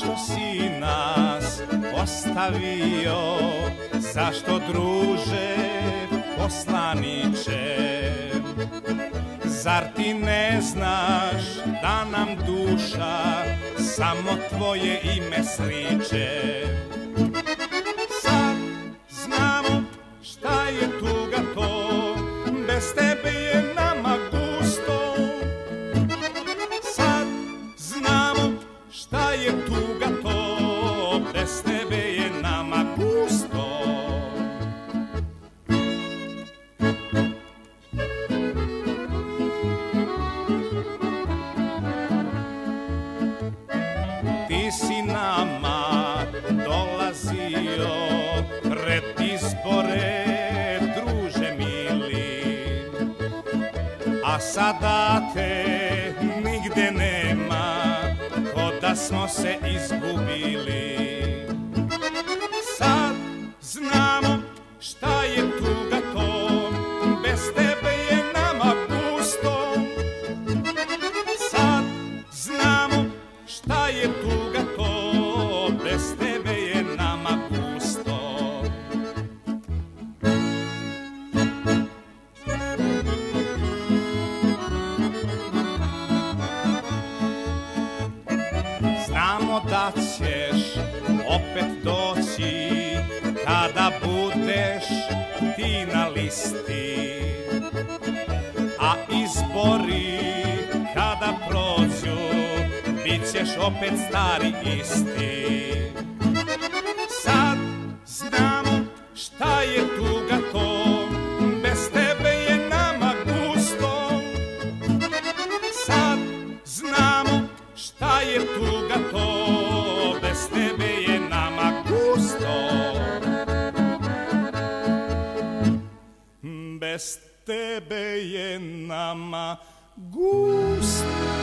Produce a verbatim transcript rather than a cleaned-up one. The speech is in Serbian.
Zašto si nas ostavio, zašto druže poslaniče? Zar ti ne znaš da nam duša samo tvoje ime sriče? Sad znamo šta je tuga to, bez tebe je nama gusto. Sad znamo šta je tuga to, bez tebe je nama gusto. Ti si nama dolazio pred izbore, druže mili, a sada te nigde nema, ko da smo se izgubili. Sad znamo šta je tuga to, bez tebe je nama gusto. Sad znamo šta je tuga to, bez tebe je nama gusto. Znamo da ćeš opet doći, kada budeš ti na listi, a izbori kada prođu, bit ćeš opet stari isti. Sad znamo šta je tuga to, bez tebe je nama gusto. Sad znamo šta je tuga to, bez tebe je nama gusto. Bez tebe je nama gusto.